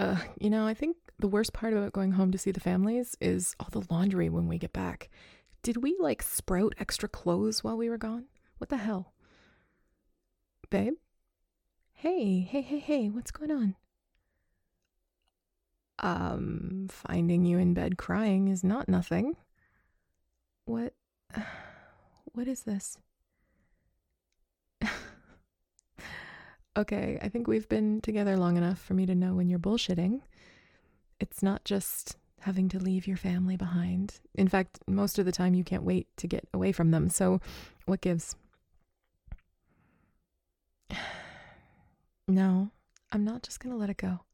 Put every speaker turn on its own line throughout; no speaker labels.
I think the worst part about going home to see the families is all the laundry when we get back. Did we like sprout extra clothes while we were gone? What the hell? Babe? Hey, what's going on? Finding you in bed crying is not nothing. What is this? Okay, I think we've been together long enough for me to know when you're bullshitting. It's not just having to leave your family behind. In fact, most of the time you can't wait to get away from them, so what gives? No, I'm not just gonna let it go.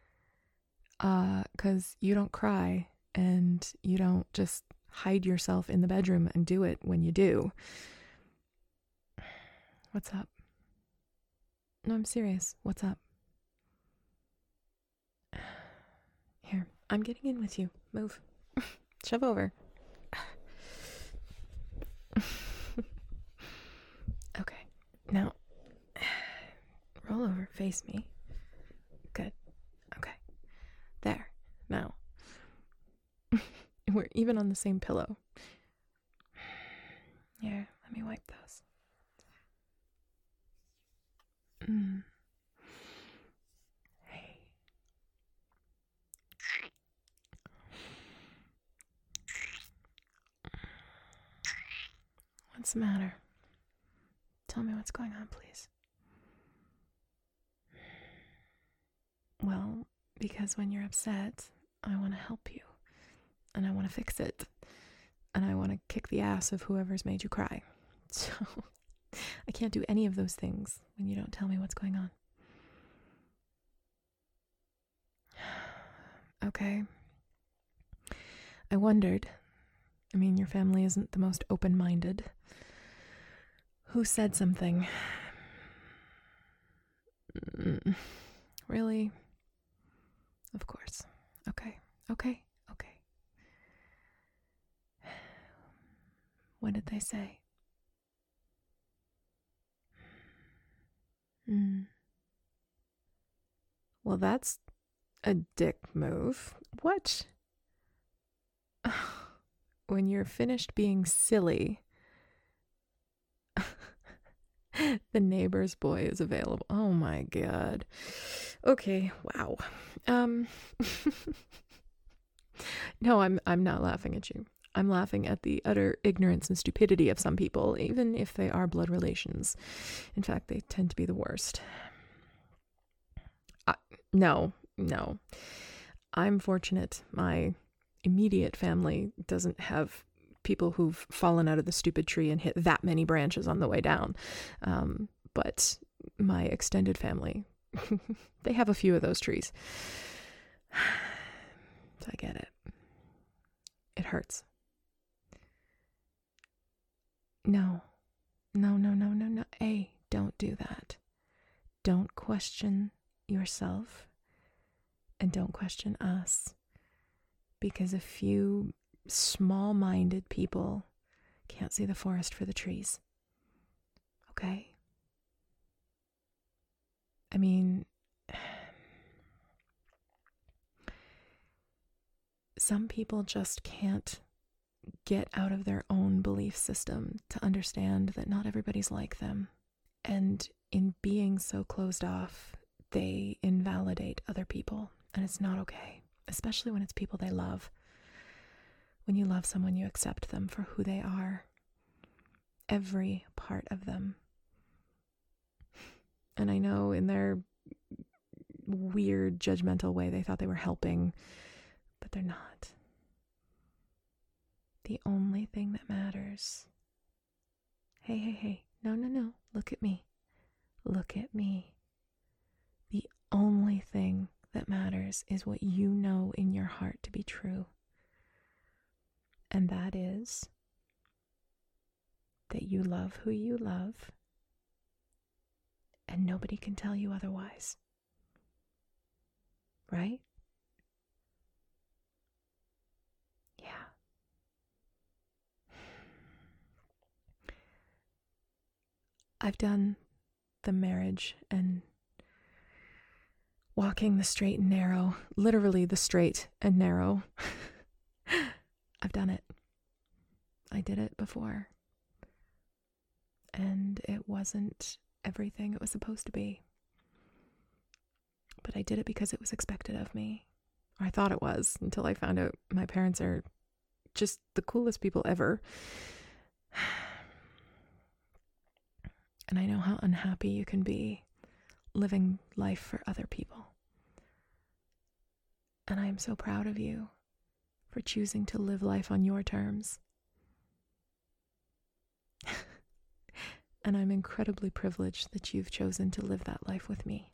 'Cause you don't cry and you don't just hide yourself in the bedroom and do it when you do. What's up? No, I'm serious. What's up? Here, I'm getting in with you. Move. Shove over. Okay, now roll over, face me. Good. Okay. There. Now. We're even on the same pillow. Here, let me wipe those. Hey. What's the matter? Tell me what's going on, please. Well, because when you're upset, I want to help you. And I want to fix it. And I want to kick the ass of whoever's made you cry. So I can't do any of those things when you don't tell me what's going on. Okay. I wondered. I mean, your family isn't the most open-minded. Who said something? Really? Of course. Okay. What did they say? Well, that's a dick move. What? When you're finished being silly, the neighbor's boy is available. Oh my god. Okay, wow. No, I'm not laughing at you. I'm laughing at the utter ignorance and stupidity of some people, even if they are blood relations. In fact, they tend to be the worst. No. I'm fortunate. My immediate family doesn't have people who've fallen out of the stupid tree and hit that many branches on the way down. But my extended family, they have a few of those trees. So I get it. It hurts. No. Hey, don't do that. Don't question yourself and don't question us, because a few small-minded people can't see the forest for the trees. Okay? I mean, some people just can't get out of their own belief system to understand that not everybody's like them. And in being so closed off, they invalidate other people. And it's not okay, especially when it's people they love. When you love someone, you accept them for who they are. Every part of them. And I know in their weird, judgmental way, they thought they were helping, but they're not. The only thing that matters. Hey. No. Look at me. The only thing that matters is what you know in your heart to be true. And that is that you love who you love, and nobody can tell you otherwise. Right? Yeah. I've done the marriage and walking the straight and narrow, literally the straight and narrow. I've done it. I did it before. And it wasn't everything it was supposed to be. But I did it because it was expected of me. Or I thought it was, until I found out my parents are just the coolest people ever. And I know how unhappy you can be living life for other people. And I am so proud of you for choosing to live life on your terms. And I'm incredibly privileged that you've chosen to live that life with me.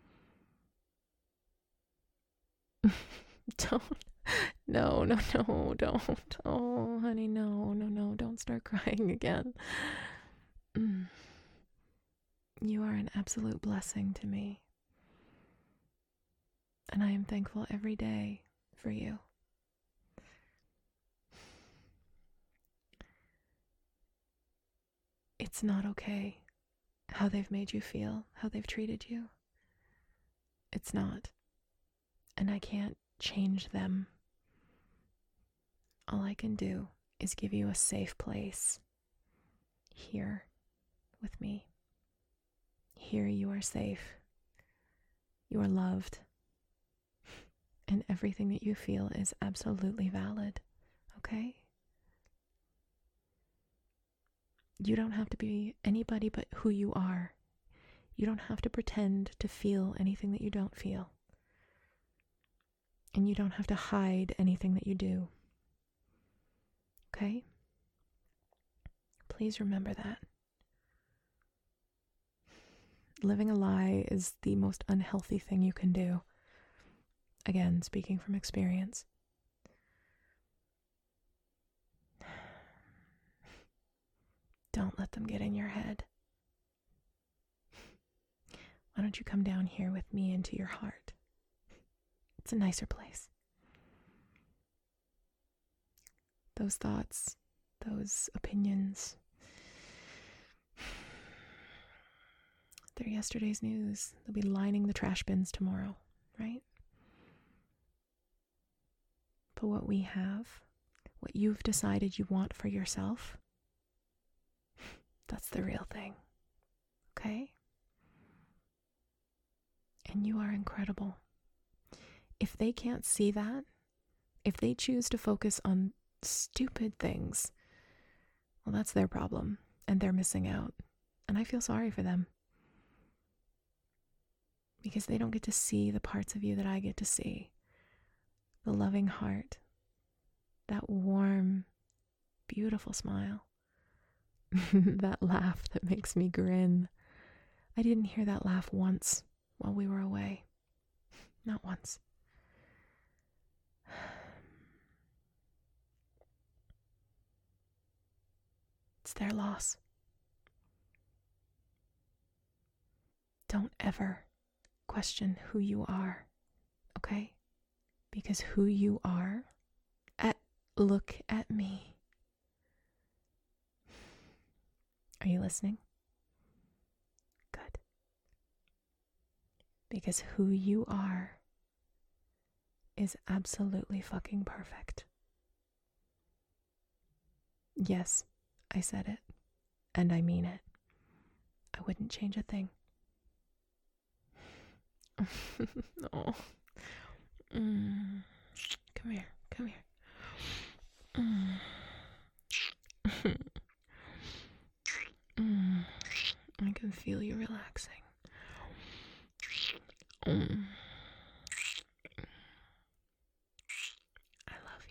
No, don't. Oh, honey, no, don't start crying again. You are an absolute blessing to me. And I am thankful every day for you. It's not okay how they've made you feel, how they've treated you. It's not. And I can't change them. All I can do is give you a safe place here with me. Here you are safe. You are loved. And everything that you feel is absolutely valid. Okay? You don't have to be anybody but who you are. You don't have to pretend to feel anything that you don't feel. And you don't have to hide anything that you do. Okay? Please remember that. Living a lie is the most unhealthy thing you can do. Again, speaking from experience. Don't let them get in your head. Why don't you come down here with me into your heart? It's a nicer place. Those thoughts, those opinions, they're yesterday's news. They'll be lining the trash bins tomorrow, right? But what we have, what you've decided you want for yourself, that's the real thing. Okay? And you are incredible. If they can't see that, if they choose to focus on stupid things, well, that's their problem, and they're missing out. And I feel sorry for them. Because they don't get to see the parts of you that I get to see. The loving heart, that warm, beautiful smile, that laugh that makes me grin. I didn't hear that laugh once while we were away. Not once. It's their loss. Don't ever question who you are, okay? Because who you are, look at me. Are you listening? Good. Because who you are is absolutely fucking perfect. Yes, I said it, and I mean it. I wouldn't change a thing. Oh. Come here. I can feel you relaxing. I love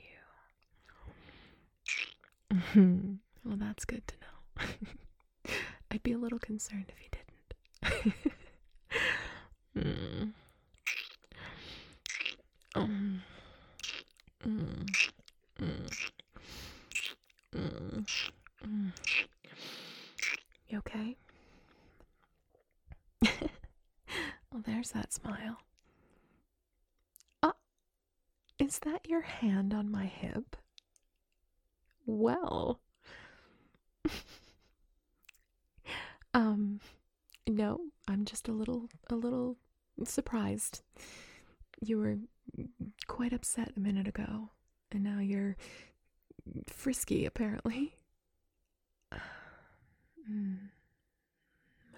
you. Well, that's good to know. I'd be a little concerned if you didn't. You okay? Well, there's that smile. Is that your hand on my hip? Well. No, I'm just a little surprised. You were quite upset a minute ago, and now you're frisky, apparently. My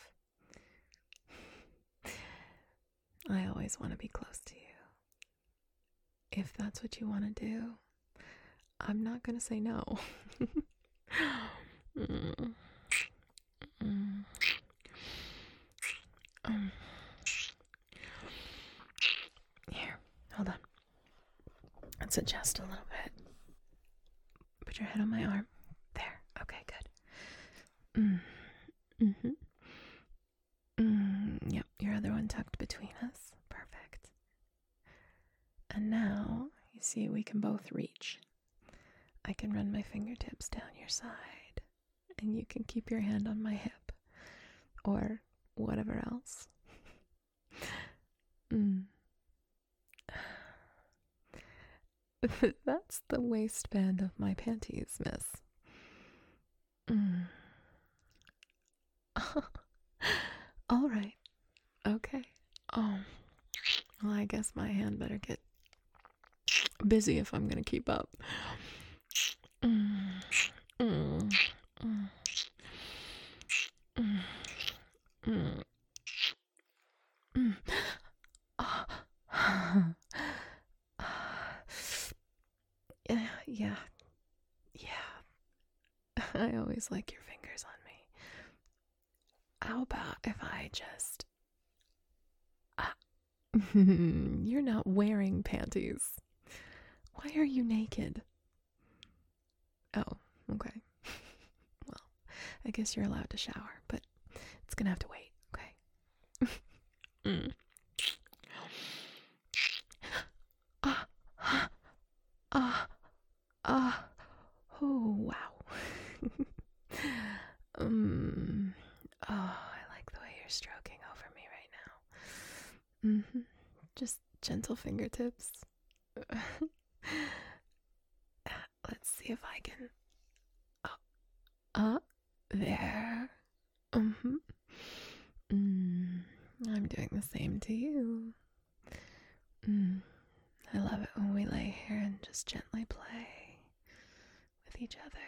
love. I always want to be close to you. If that's what you want to do, I'm not going to say no. Here, hold on. Let's adjust a little bit. Put your head on my arm. There. Okay, good. Yep, your other one tucked between us. Perfect. And now, you see, we can both reach. I can run my fingertips down your side, and you can keep your hand on my hip, or whatever else. That's the waistband of my panties, miss. All right. Okay. Well, I guess my hand better get busy if I'm gonna keep up. Yeah. I always like your fingers on me. How about if I just... You're not wearing panties. Why are you naked? Oh, okay. Well, I guess you're allowed to shower, but it's gonna have to wait, okay? Oh, wow. I like the way you're stroking over me right now. Just gentle fingertips. Let's see if I can. There. I'm doing the same to you. I love it when we lay here and just gently play with each other.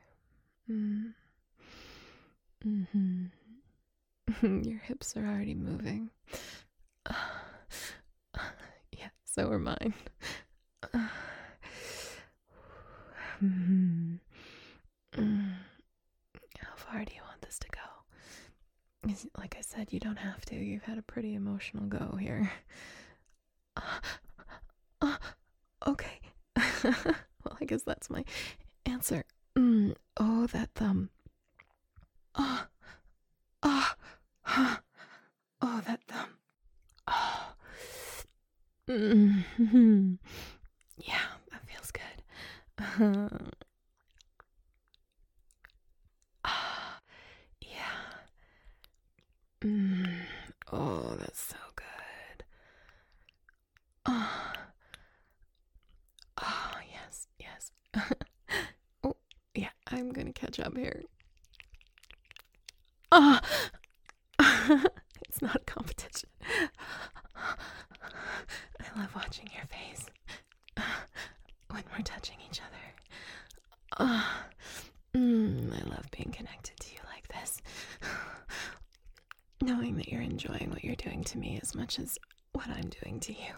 Your hips are already moving. Yeah, so are mine. How far do you want this to go? Like I said, you don't have to. You've had a pretty emotional go here. Okay. Well, I guess that's my answer. Oh, that thumb. Oh, that thumb. Yeah, that feels good. Yeah. Oh, that's so good. Oh, yes. Oh, yeah, I'm gonna catch up here. It's not a competition. I love watching your face when we're touching each other. I love being connected to you like this. Knowing that you're enjoying what you're doing to me as much as what I'm doing to you.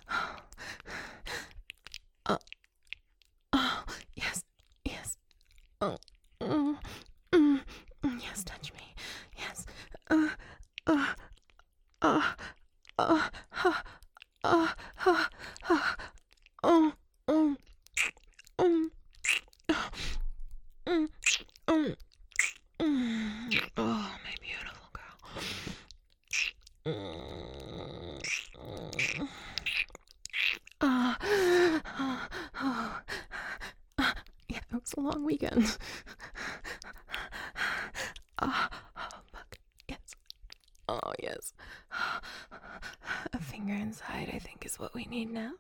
Yes. Yes, touch me. Yes. Oh, my beautiful girl. Yeah, it was a long weekend. Fuck. Yes. Oh, yes. A finger inside, I think, is what we need now.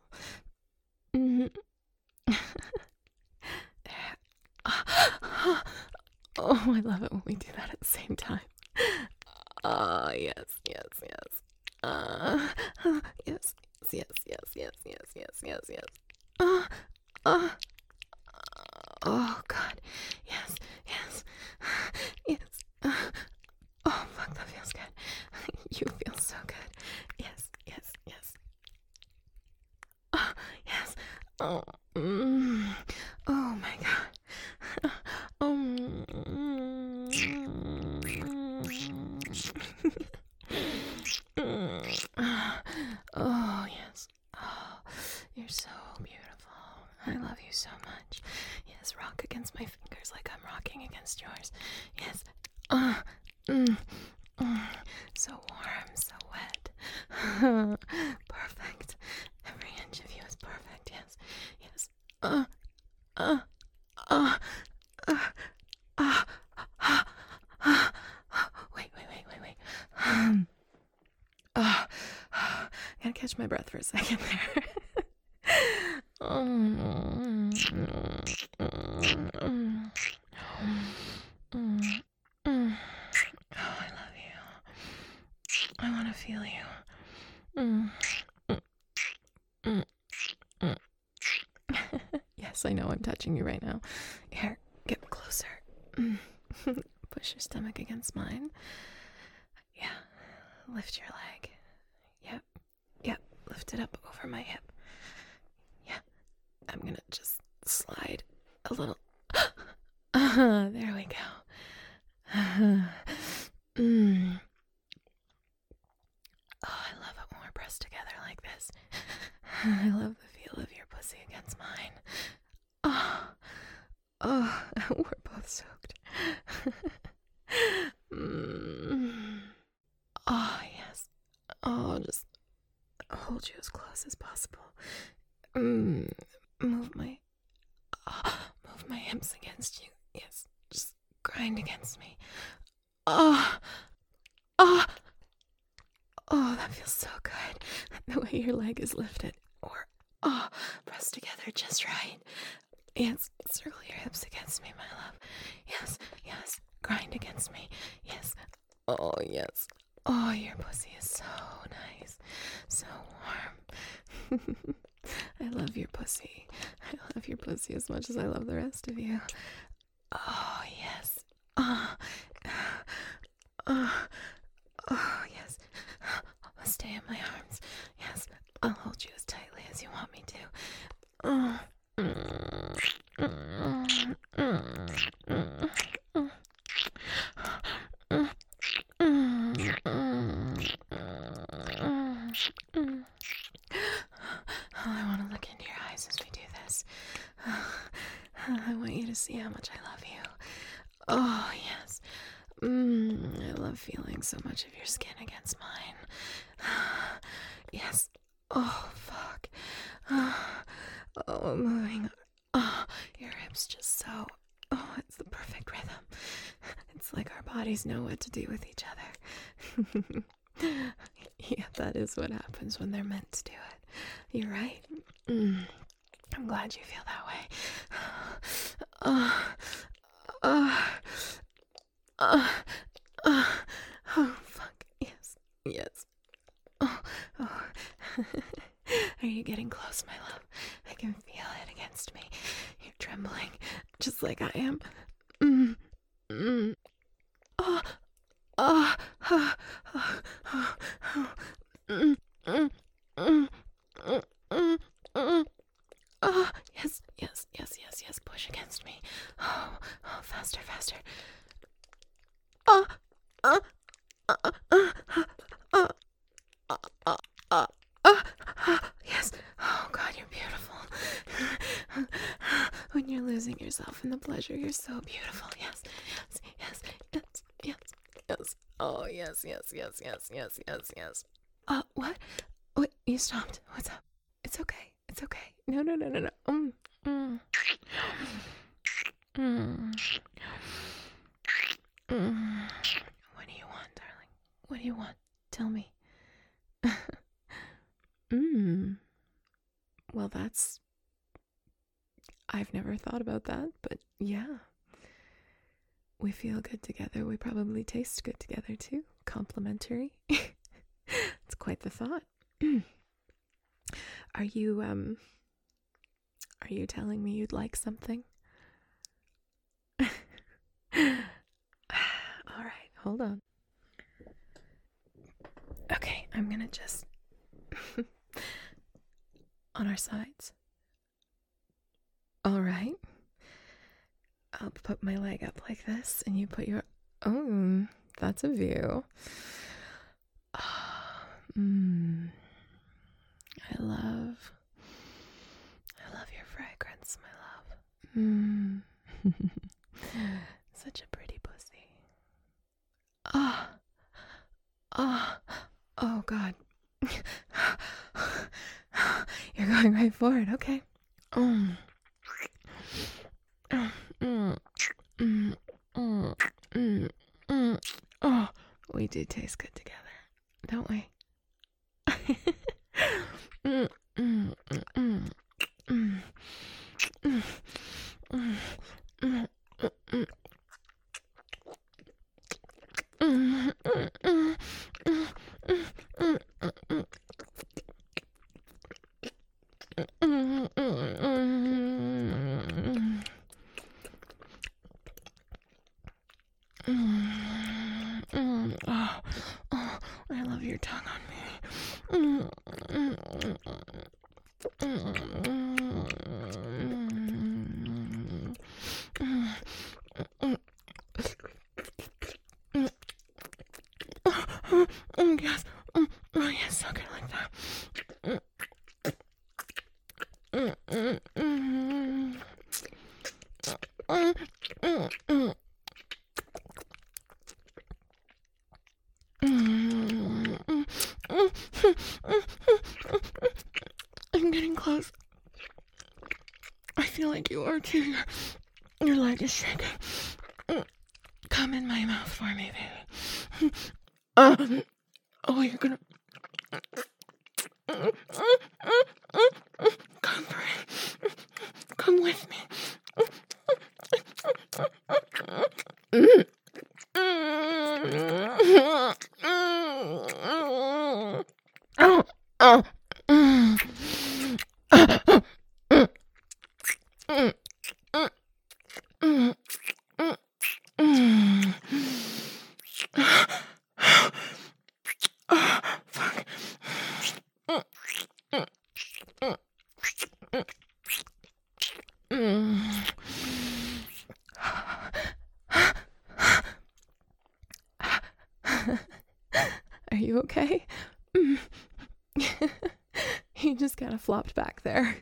Oh, I love it when we do that at the same time. Yes. Yes, yes, yes, yes, yes, yes, yes, yes. Uh, uh, oh God. Yes, yes, yes. Oh fuck, that feels good. You feel so good. Yes, yes, yes. Yes. Oh, oh my God. Oh, yes. Oh, you're so beautiful. I love you so much. Yes, rock against my fingers like I'm rocking against yours. Yes. Mm, so warm, so wet. Perfect. Every inch of you is perfect. Yes. Yes. Uh, uh, uh, uh, uh, uh, uh, wait. Uh, gotta catch my breath for a second there. Oh, I love you. I want to feel you. Yes, I know I'm touching you right now. Here, get closer. Push your stomach against mine. Yeah, lift your leg. Yep, lift it up over my hip. Yeah, I'm gonna just slide a little. There we go. Oh, I love it when we're pressed together like this. I love the feel of your pussy against mine. Oh, we're both soaked. Oh, yes. Oh, just hold you as close as possible. Move my hips against you. Yes, just grind against me. Oh, oh, oh, that feels so good. The way your leg is lifted. Or, pressed together just right. Yes, circle your hips against me, my love. Yes, grind against me. Yes. Oh, yes. Oh, your pussy is so nice. So warm. I love your pussy. I love your pussy as much as I love the rest of you. Oh, yes. Oh, yes. Stay in my arms. Yes, I'll hold you as tightly as you want me to. Oh. I want to look into your eyes as we do this. I want you to see how much I love you. Oh, yes. I love feeling so much of your skin against mine. Yes. Oh, fuck. Oh, moving. Oh, your hips just so. Oh, it's the perfect rhythm. It's like our bodies know what to do with each other. Yeah, that is what happens when they're meant to do it. You're right. I'm glad you feel that way. Oh, fuck. Yes. Oh. Are you getting close, my love? I can feel it against me. You're trembling, just like I am. Oh. Oh. Oh, yes. Push against me. Oh, faster. Oh, yes. Oh, God, you're beautiful. When you're losing yourself in the pleasure, you're so beautiful. Yes. Oh, yes. What? Wait, you stopped. What's up? It's okay. No. What do you want, darling? What do you want? Tell me. Well, I've never thought about that, but yeah. We feel good together. We probably taste good together too. Complimentary. It's quite the thought. Are you telling me you'd like something? All right, hold on. Okay, I'm gonna just on our sides. All right. I'll put my leg up like this, and you put your. Oh, that's a view. I love your fragrance, my love. Such a pretty pussy. Oh God. You're going right for it, okay. Oh, we do taste good together, don't we? I love your tongue on me. Yes. Oh, yes, so good like that. I'm getting close. I feel like you are too. Your leg is shaking. Come in my mouth for me, baby. Oh, you're gonna. Come for it. Come with me. Are you okay? You just kind of flopped back there.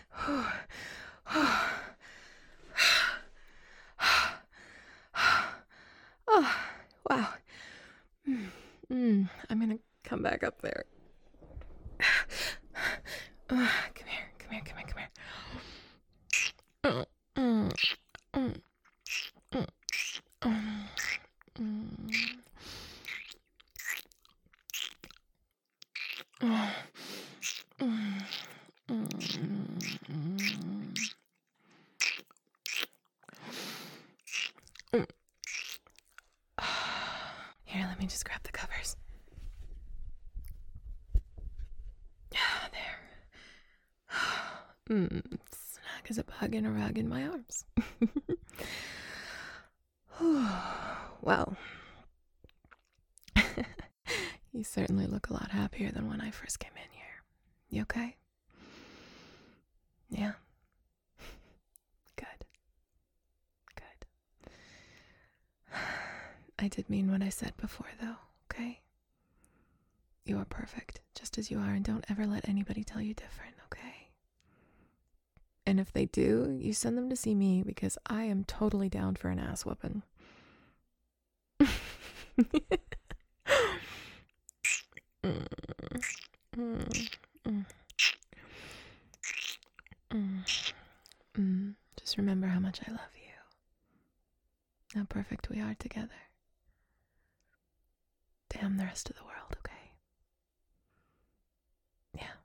Oh, wow. I'm gonna come back up there. Come here. Here, let me just grab the covers. There. Snug as a bug in a rug in my arms. Well, you certainly look a lot happier than when I first came in here. You okay? Yeah. Good. I did mean what I said before, though, okay? You are perfect, just as you are, and don't ever let anybody tell you different, okay? And if they do, you send them to see me, because I am totally down for an ass whooping. Just remember how much I love you. How perfect we are together. Damn the rest of the world, okay? Yeah.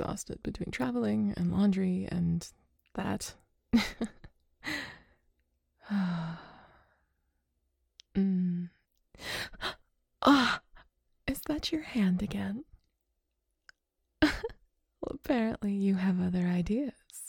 exhausted between traveling and laundry and that. mm. Ah, is that your hand again? Well, apparently you have other ideas.